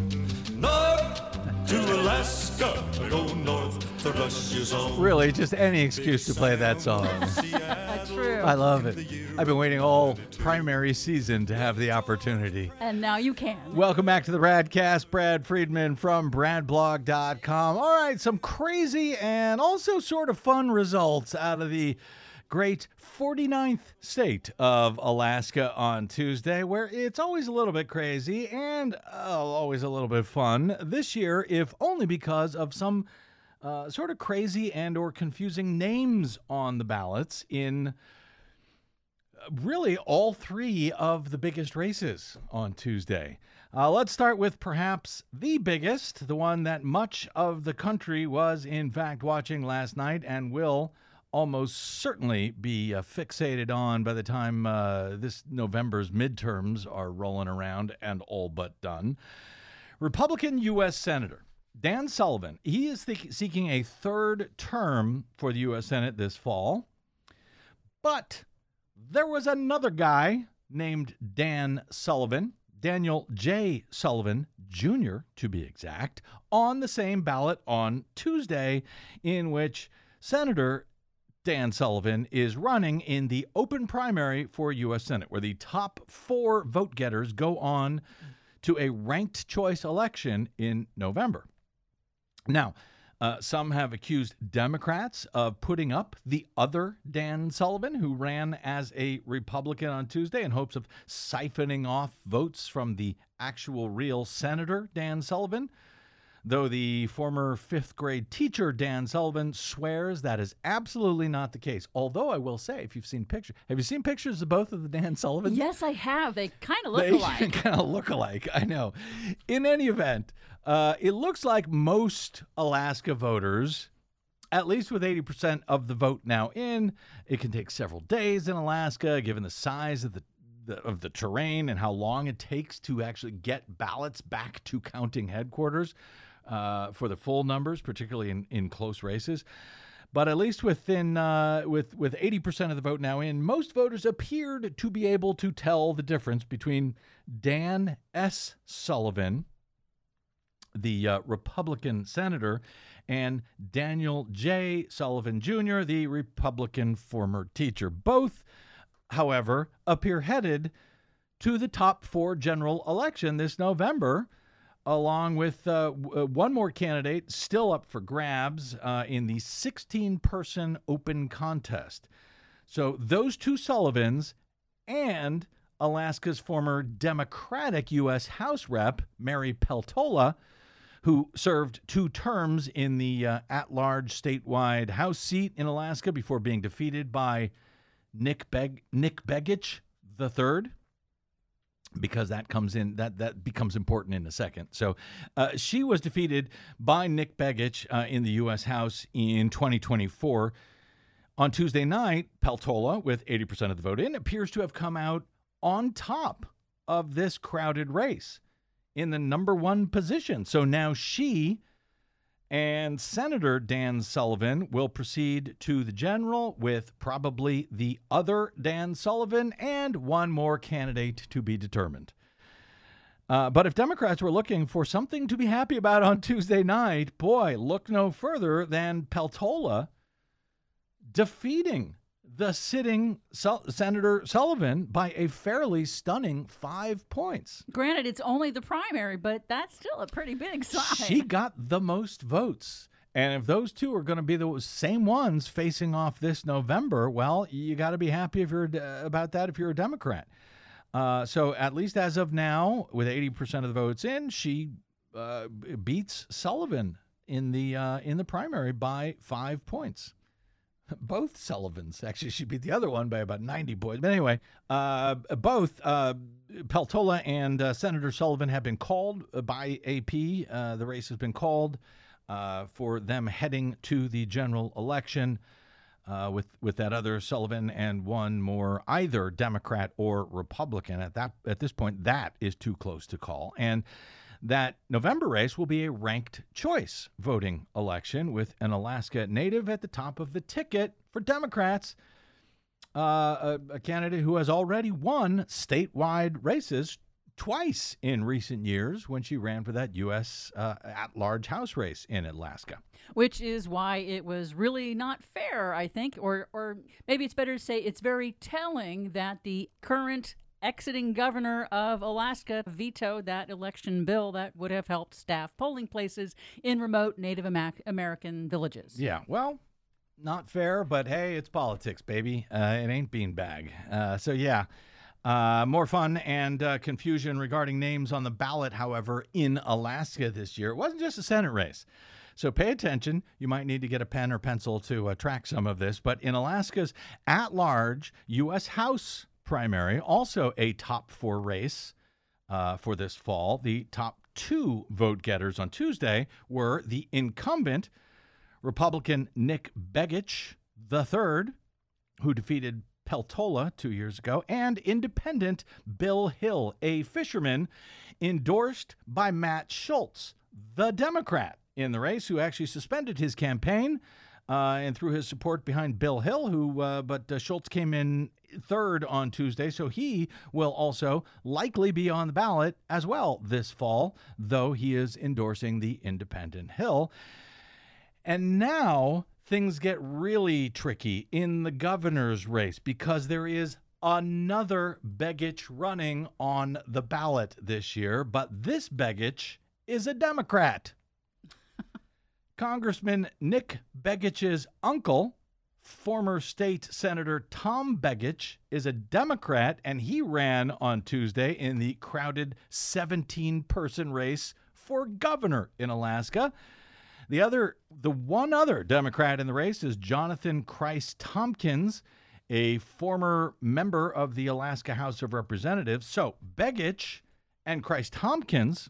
Speaker 5: North to Alaska. Go north for us your song.
Speaker 2: Really, just any excuse to play that song.
Speaker 4: True.
Speaker 2: I love it. I've been waiting all primary season to have the opportunity.
Speaker 4: And now you can.
Speaker 2: Welcome back to the Bradcast. Brad Friedman from bradblog dot com. All right, some crazy and also sort of fun results out of the great forty-ninth state of Alaska on Tuesday, where it's always a little bit crazy and uh, always a little bit fun. This year, if only because of some uh, sort of crazy and or confusing names on the ballots in really all three of the biggest races on Tuesday. Uh, let's start with perhaps the biggest, the one that much of the country was in fact watching last night and will almost certainly be uh, fixated on by the time uh, this November's midterms are rolling around and all but done. Republican U S Senator Dan Sullivan, he is th- seeking a third term for the U S Senate this fall, but there was another guy named Dan Sullivan, Daniel J. Sullivan Junior to be exact, on the same ballot on Tuesday, in which Senator Dan Sullivan is running in the open primary for U S Senate, where the top four vote getters go on to a ranked choice election in November. Now, Uh, some have accused Democrats of putting up the other Dan Sullivan, who ran as a Republican on Tuesday in hopes of siphoning off votes from the actual real Senator Dan Sullivan, though the former fifth grade teacher Dan Sullivan swears that is absolutely not the case. Although I will say, if you've seen pictures, have you seen pictures of both of the Dan Sullivans?
Speaker 4: Yes, I have. They kind of look
Speaker 2: They
Speaker 4: alike.
Speaker 2: kind of look alike, I know. In any event, uh, it looks like most Alaska voters, at least with eighty percent of the vote now in, it can take several days in Alaska, given the size of the, the of the terrain and how long it takes to actually get ballots back to counting headquarters uh, for the full numbers, particularly in, in close races. But at least within uh, with with eighty percent of the vote now in, most voters appeared to be able to tell the difference between Dan S. Sullivan, the uh, Republican senator, and Daniel J. Sullivan Junior, the Republican former teacher. Both, however, appear headed to the top four general election this November, along with uh, w- one more candidate still up for grabs uh, in the sixteen-person open contest. So those two Sullivans and Alaska's former Democratic U S House Rep, Mary Peltola, who served two terms in the uh, at-large statewide House seat in Alaska before being defeated by Nick Beg- Nick Begich the third, because that comes in that that becomes important in a second. So uh, she was defeated by Nick Begich uh, in the U S House in twenty twenty-four. On Tuesday night, Peltola, with eighty percent of the vote in, appears to have come out on top of this crowded race in the number one position. So now she and Senator Dan Sullivan will proceed to the general with probably the other Dan Sullivan and one more candidate to be determined. Uh, but if Democrats were looking for something to be happy about on Tuesday night, boy, look no further than Peltola defeating the sitting Sul- Senator Sullivan by a fairly stunning five points.
Speaker 4: Granted, it's only the primary, but that's still a pretty big sign.
Speaker 2: She got the most votes. And if those two are going to be the same ones facing off this November, well, you got to be happy if you're uh, about that if you're a Democrat. Uh, so at least as of now, with eighty percent of the votes in, she uh, beats Sullivan in the uh, in the primary by five points. Both Sullivans. Actually, she beat the other one by about ninety points. But anyway, uh, both uh, Peltola and uh, Senator Sullivan have been called by A P. Uh, the race has been called uh, for them heading to the general election uh, with with that other Sullivan and one more, either Democrat or Republican. At that at this point, that is too close to call. And that November race will be a ranked choice voting election with an Alaska native at the top of the ticket for Democrats, uh, a, a candidate who has already won statewide races twice in recent years when she ran for that U S uh, at-large House race in Alaska.
Speaker 4: Which is why it was really not fair, I think, or or maybe it's better to say it's very telling that the current exiting governor of Alaska vetoed that election bill that would have helped staff polling places in remote Native Amer- American villages.
Speaker 2: Yeah, well, not fair, but hey, it's politics, baby. Uh, it ain't beanbag. Uh, so, yeah, uh, more fun and uh, confusion regarding names on the ballot, however, in Alaska this year. It wasn't just a Senate race. So pay attention. You might need to get a pen or pencil to uh, track some of this. But in Alaska's at-large U S House primary, also a top four race uh, for this fall. The top two vote getters on Tuesday were the incumbent Republican Nick Begich the third, who defeated Peltola two years ago, and independent Bill Hill, a fisherman endorsed by Matt Schultz, the Democrat in the race, who actually suspended his campaign uh, and threw his support behind Bill Hill, who uh, but uh, Schultz came in third on Tuesday, so he will also likely be on the ballot as well this fall, though he is endorsing the independent Hill. And now things get really tricky in the governor's race because there is another Begich running on the ballot this year, but this Begich is a Democrat. Congressman Nick Begich's uncle, former state Senator Tom Begich, is a Democrat, and he ran on Tuesday in the crowded seventeen-person race for governor in Alaska. The other, the one other Democrat in the race is Jonathan Christ Tompkins, a former member of the Alaska House of Representatives. So Begich and Christ Tompkins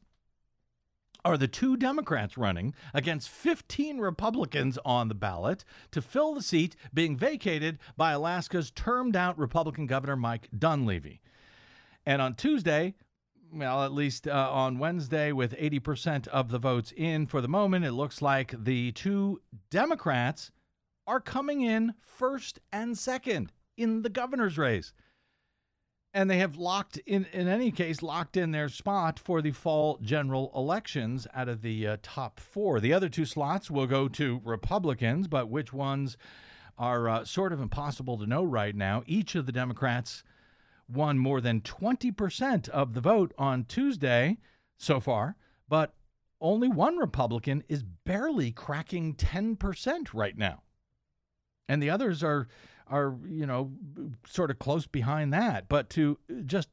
Speaker 2: are the two Democrats running against fifteen Republicans on the ballot to fill the seat being vacated by Alaska's termed-out Republican Governor Mike Dunleavy. And on Tuesday, well, at least uh, on Wednesday, with eighty percent of the votes in for the moment, it looks like the two Democrats are coming in first and second in the governor's race. And they have locked in, in any case, locked in their spot for the fall general elections out of the uh, top four. The other two slots will go to Republicans, but which ones are uh, sort of impossible to know right now. Each of the Democrats won more than twenty percent of the vote on Tuesday so far, but only one Republican is barely cracking ten percent right now. And the others are are, you know, sort of close behind that. But to just,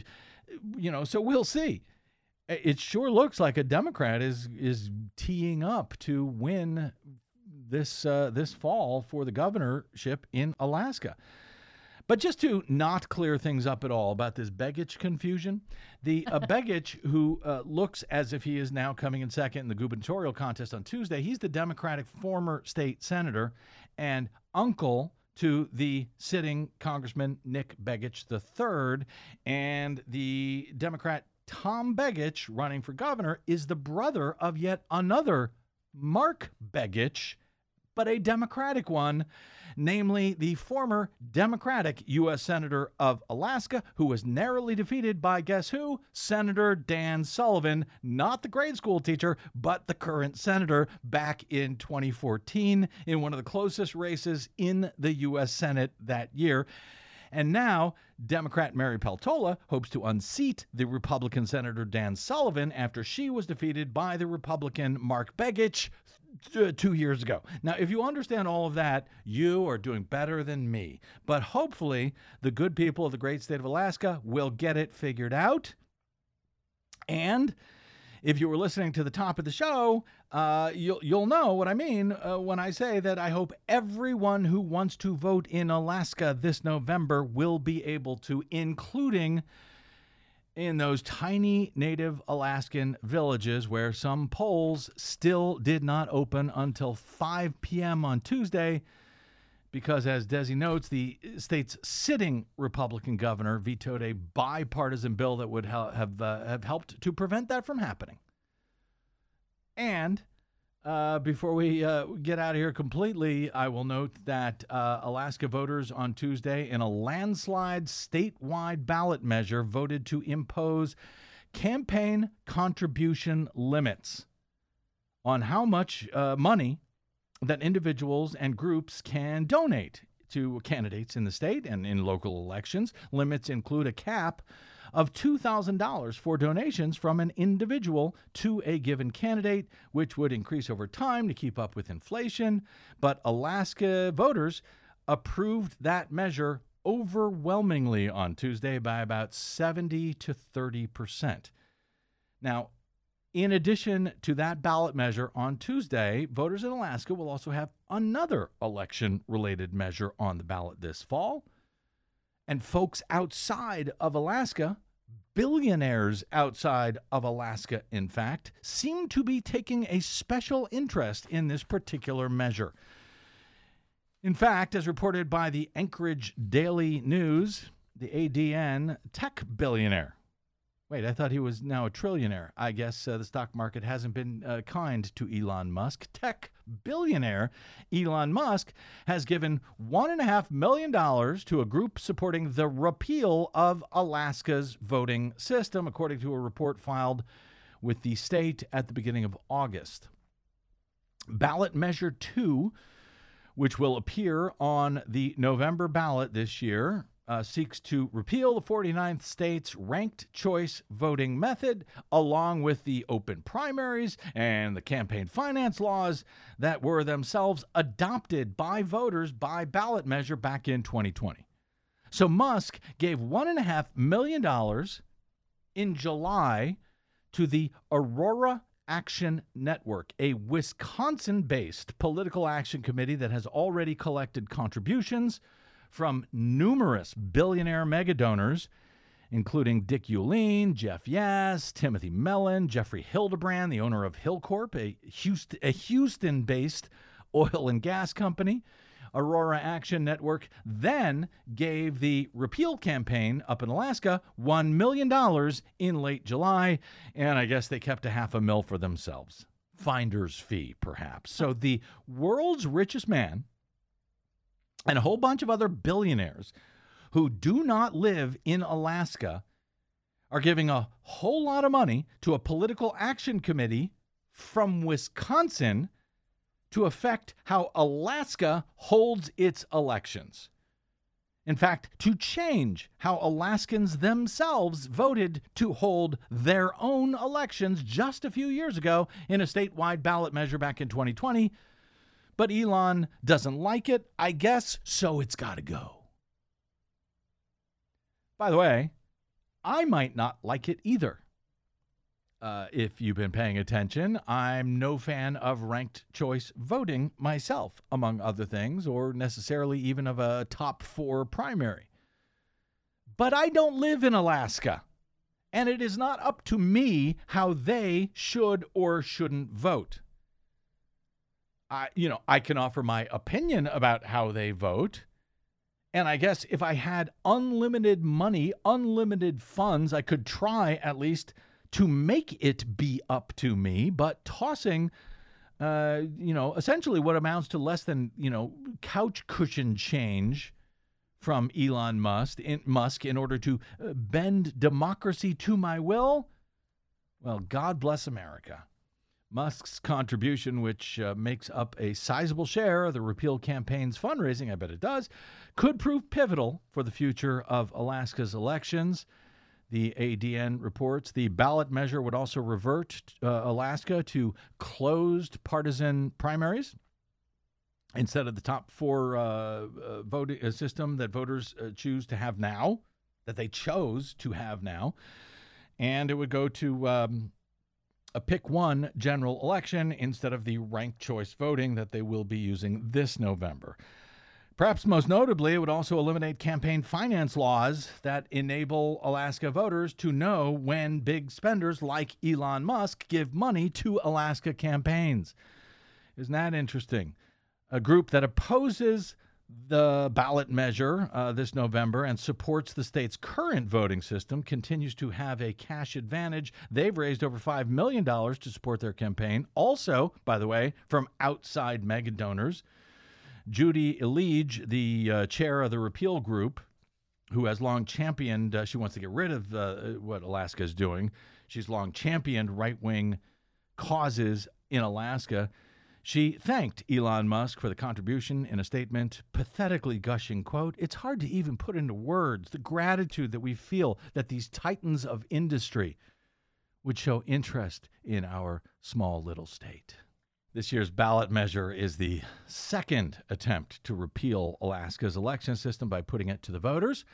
Speaker 2: you know, so we'll see. It sure looks like a Democrat is is teeing up to win this uh, this fall for the governorship in Alaska. But just to not clear things up at all about this Begich confusion, the uh, Begich, who uh, looks as if he is now coming in second in the gubernatorial contest on Tuesday, he's the Democratic former state senator and uncle to the sitting Congressman Nick Begich the third, and the Democrat Tom Begich, running for governor, is the brother of yet another Mark Begich, but a Democratic one, namely the former Democratic U S Senator of Alaska, who was narrowly defeated by, guess who? Senator Dan Sullivan, not the grade school teacher, but the current senator, back in twenty fourteen in one of the closest races in the U S Senate that year. And now, Democrat Mary Peltola hopes to unseat the Republican Senator Dan Sullivan after she was defeated by the Republican Mark Begich th- two years ago. Now, if you understand all of that, you are doing better than me. But hopefully, the good people of the great state of Alaska will get it figured out. And if you were listening to the top of the show, uh, you'll, you'll know what I mean uh, when I say that I hope everyone who wants to vote in Alaska this November will be able to, including in those tiny native Alaskan villages where some polls still did not open until five p.m. on Tuesday because, as Desi notes, the state's sitting Republican governor vetoed a bipartisan bill that would ha- have uh, have helped to prevent that from happening. And uh, before we uh, get out of here completely, I will note that uh, Alaska voters on Tuesday, in a landslide statewide ballot measure, voted to impose campaign contribution limits on how much uh, money that individuals and groups can donate to candidates in the state and in local elections. Limits include a cap of two thousand dollars for donations from an individual to a given candidate, which would increase over time to keep up with inflation. But Alaska voters approved that measure overwhelmingly on Tuesday by about seventy to thirty percent. Now, in addition to that ballot measure on Tuesday, voters in Alaska will also have another election-related measure on the ballot this fall. And folks outside of Alaska, billionaires outside of Alaska, in fact, seem to be taking a special interest in this particular measure. In fact, as reported by the Anchorage Daily News, the A D N tech billionaire. Wait, I thought he was now a trillionaire. I guess uh, the stock market hasn't been uh, kind to Elon Musk. Tech billionaire Elon Musk has given one point five million dollars to a group supporting the repeal of Alaska's voting system, according to a report filed with the state at the beginning of August. Ballot Measure two, which will appear on the November ballot this year, Uh, seeks to repeal the forty-ninth state's ranked choice voting method, along with the open primaries and the campaign finance laws that were themselves adopted by voters by ballot measure back in twenty twenty. So Musk gave one point five million dollars in July to the Aurora Action Network, a Wisconsin-based political action committee that has already collected contributions from numerous billionaire mega donors, including Dick Uihlein, Jeff Yass, Timothy Mellon, Jeffrey Hildebrand, the owner of Hilcorp, a Houston, a Houston-based oil and gas company. Aurora Action Network then gave the repeal campaign up in Alaska one million dollars in late July, and I guess they kept a half a mil for themselves. Finder's fee, perhaps. So the world's richest man and a whole bunch of other billionaires who do not live in Alaska are giving a whole lot of money to a political action committee from Wisconsin to affect how Alaska holds its elections. In fact, to change how Alaskans themselves voted to hold their own elections just a few years ago in a statewide ballot measure back in twenty twenty. But Elon doesn't like it, I guess, so it's got to go. By the way, I might not like it either. Uh, if you've been paying attention, I'm no fan of ranked choice voting myself, among other things, or necessarily even of a top four primary. But I don't live in Alaska, and it is not up to me how they should or shouldn't vote. I, you know, I can offer my opinion about how they vote. And I guess if I had unlimited money, unlimited funds, I could try at least to make it be up to me. But tossing, uh, you know, essentially what amounts to less than, you know, couch cushion change from Elon Musk in, Musk in order to bend democracy to my will, well, God bless America. Musk's contribution, which uh, makes up a sizable share of the repeal campaign's fundraising, I bet it does, could prove pivotal for the future of Alaska's elections. The A D N reports the ballot measure would also revert uh, Alaska to closed partisan primaries instead of the top four uh, uh, voting uh, system that voters uh, choose to have now, that they chose to have now. And it would go to... Um, a pick one general election instead of the ranked choice voting that they will be using this November. Perhaps most notably, it would also eliminate campaign finance laws that enable Alaska voters to know when big spenders like Elon Musk give money to Alaska campaigns. Isn't that interesting? A group that opposes the ballot measure uh, this November and supports the state's current voting system continues to have a cash advantage. They've raised over five million dollars to support their campaign. Also, by the way, from outside mega donors. Judy Elige, the uh, chair of the repeal group, who has long championed, uh, she wants to get rid of uh, what Alaska is doing. She's long championed right-wing causes in Alaska. She thanked Elon Musk for the contribution in a statement, pathetically gushing, quote, "It's hard to even put into words the gratitude that we feel that these titans of industry would show interest in our small little state." This year's ballot measure is the second attempt to repeal Alaska's election system by putting it to the voters.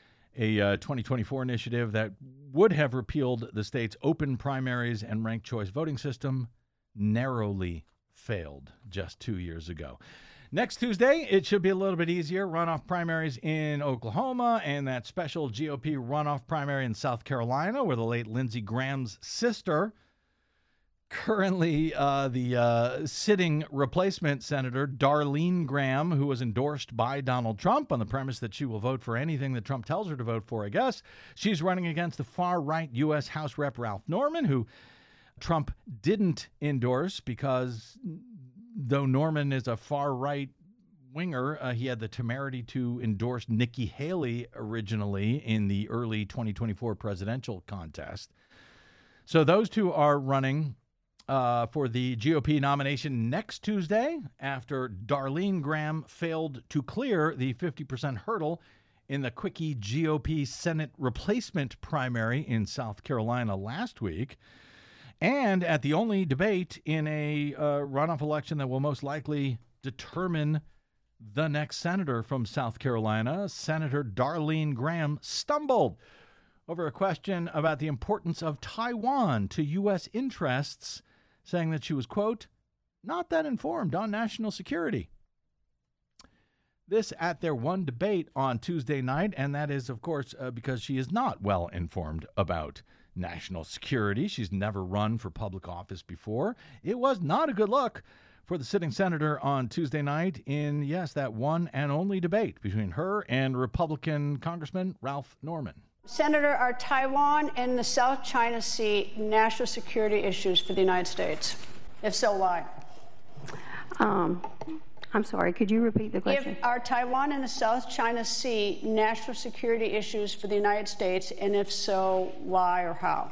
Speaker 2: A uh, twenty twenty-four initiative that would have repealed the state's open primaries and ranked choice voting system narrowly failed just two years ago. Next Tuesday, it should be a little bit easier. Runoff primaries in Oklahoma and that special G O P runoff primary in South Carolina, where the late Lindsey Graham's sister, currently uh, the uh, sitting replacement senator, Darlene Graham, who was endorsed by Donald Trump on the premise that she will vote for anything that Trump tells her to vote for, I guess. She's running against the far-right U S House Rep Ralph Norman, who Trump didn't endorse because though Norman is a far-right winger, uh, he had the temerity to endorse Nikki Haley originally in the early twenty twenty-four presidential contest. So those two are running uh, for the G O P nomination next Tuesday after Darlene Graham failed to clear the fifty percent hurdle in the quickie G O P Senate replacement primary in South Carolina last week. And at the only debate in a uh, runoff election that will most likely determine the next senator from South Carolina, Senator Darlene Graham stumbled over a question about the importance of Taiwan to U S interests, saying that she was, quote, not that informed on national security. This at their one debate on Tuesday night, and that is, of course, uh, because she is not well informed about national security. She's never run for public office before. It was not a good look for the sitting senator on Tuesday night in, yes, that one and only debate between her and Republican Congressman Ralph Norman.
Speaker 6: Senator, are Taiwan and the South China Sea national security issues for the United States? If so, why?
Speaker 7: Um, I'm sorry, could you repeat the question?
Speaker 6: If, are Taiwan and the South China Sea national security issues for the United States, and if so, why or how?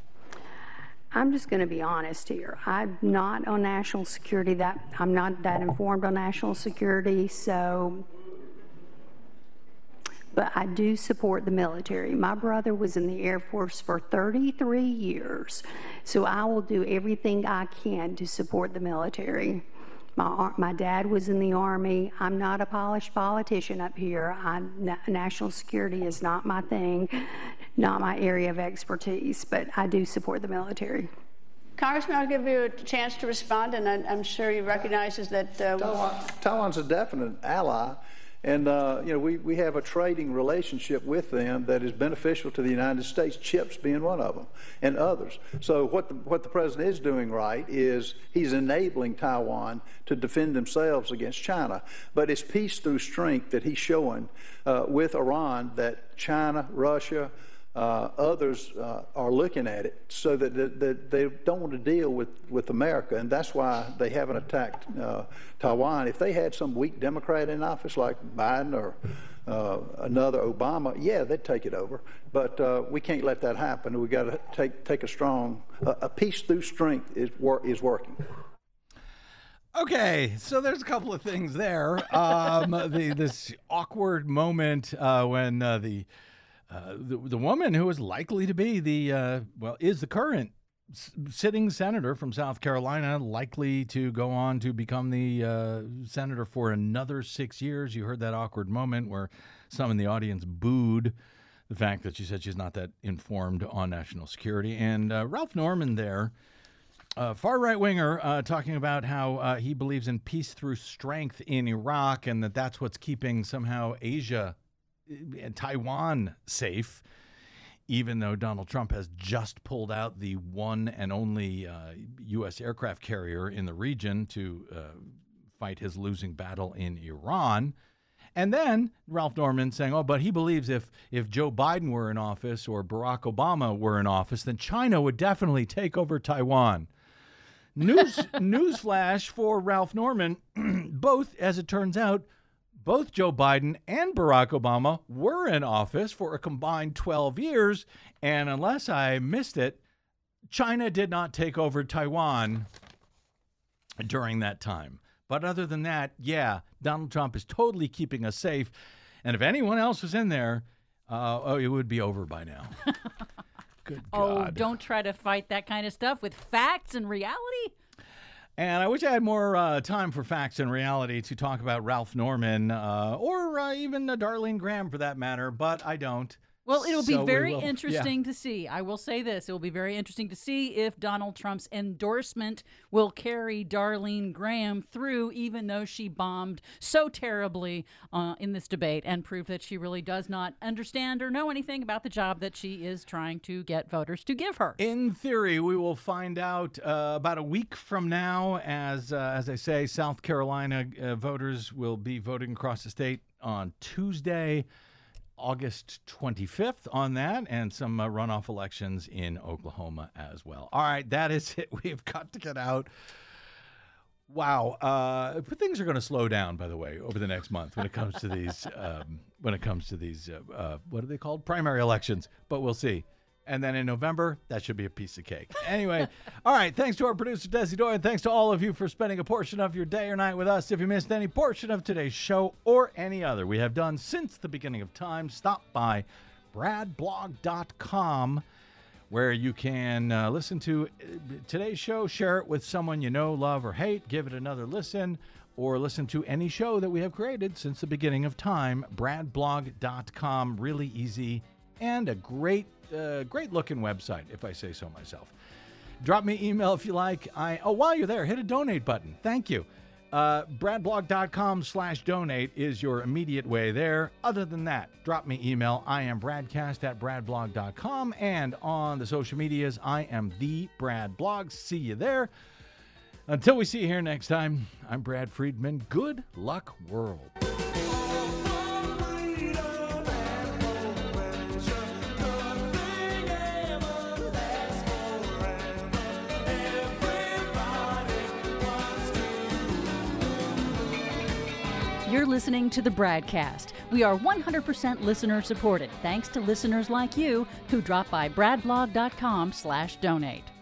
Speaker 7: I'm just going to be honest here. I'm not on national security. That I'm not that informed on national security, so. But I do support the military. My brother was in the Air Force for thirty-three years, so I will do everything I can to support the military. My, my dad was in the Army. I'm not a polished politician up here. I, na- national security is not my thing, not my area of expertise, but I do support the military.
Speaker 6: Congressman, I'll give you a chance to respond, and I, I'm sure you recognize that uh,
Speaker 8: Taiwan, Taiwan's a definite ally. And, uh, you know, we, we have a trading relationship with them that is beneficial to the United States, chips being one of them, and others. So what the, what the president is doing right is he's enabling Taiwan to defend themselves against China. But it's peace through strength that he's showing uh, with Iran that China, Russia, Uh, others uh, are looking at it so that, that, that they don't want to deal with, with America, and that's why they haven't attacked uh, Taiwan. If they had some weak Democrat in office like Biden or uh, another Obama, yeah, they'd take it over. But uh, we can't let that happen. We got to take take a strong, uh, a peace through strength is wor- is working.
Speaker 2: Okay, so there's a couple of things there. Um, the this awkward moment uh, when uh, the. Uh, the, the woman who is likely to be the, uh, well, is the current s- sitting senator from South Carolina, likely to go on to become the uh, senator for another six years. You heard that awkward moment where some in the audience booed the fact that she said she's not that informed on national security. And uh, Ralph Norman there a far right winger uh, talking about how uh, he believes in peace through strength in Iraq, and that that's what's keeping somehow Asia and Taiwan safe, even though Donald Trump has just pulled out the one and only uh, U S aircraft carrier in the region to uh, fight his losing battle in Iran. And then Ralph Norman saying, oh, but he believes if, if Joe Biden were in office or Barack Obama were in office, then China would definitely take over Taiwan. News Newsflash for Ralph Norman, both, as it turns out, both Joe Biden and Barack Obama were in office for a combined twelve years, and unless I missed it, China did not take over Taiwan during that time. But other than that, yeah, Donald Trump is totally keeping us safe. And if anyone else was in there, uh, oh, it would be over by now. Good God.
Speaker 4: Oh, don't try to fight that kind of stuff with facts and reality.
Speaker 2: And I wish I had more uh, time for facts and reality to talk about Ralph Norman uh, or uh, even uh, Darlene Graham for that matter, but I don't.
Speaker 4: Well, it'll
Speaker 2: So
Speaker 4: be
Speaker 2: we
Speaker 4: very
Speaker 2: will-
Speaker 4: interesting
Speaker 2: yeah.
Speaker 4: to see. I will say this. It will be very interesting to see if Donald Trump's endorsement will carry Darlene Graham through, even though she bombed so terribly uh, in this debate and proved that she really does not understand or know anything about the job that she is trying to get voters to give her.
Speaker 2: In theory, we will find out uh, about a week from now. As uh, as I say, South Carolina uh, voters will be voting across the state on Tuesday, August twenty-fifth on that, and some uh, runoff elections in Oklahoma as well. All right, that is it. We've got to get out. Wow. Uh, but things are going to slow down, by the way, over the next month when it comes to these, um, when it comes to these, uh, uh, what are they called? Primary elections. But we'll see. And then in November, that should be a piece of cake. Anyway, all right. Thanks to our producer, Desi Doyle. And thanks to all of you for spending a portion of your day or night with us. If you missed any portion of today's show or any other we have done since the beginning of time, stop by brad blog dot com, where you can uh, listen to today's show, share it with someone you know, love, or hate, give it another listen, or listen to any show that we have created since the beginning of time. brad blog dot com, really easy and a great Uh, great looking website, if I say so myself. Drop me an email if you like. I oh, while you're there, hit a donate button. Thank you. Uh, brad blog dot com slash donate is your immediate way there. Other than that, drop me email. I am bradcast at brad blog dot com, and on the social medias, I am the Brad Blog. See you there. Until we see you here next time, I'm Brad Friedman. Good luck, world.
Speaker 4: You're listening to the Bradcast. We are one hundred percent listener supported, thanks to listeners like you who drop by brad blog dot com slash donate.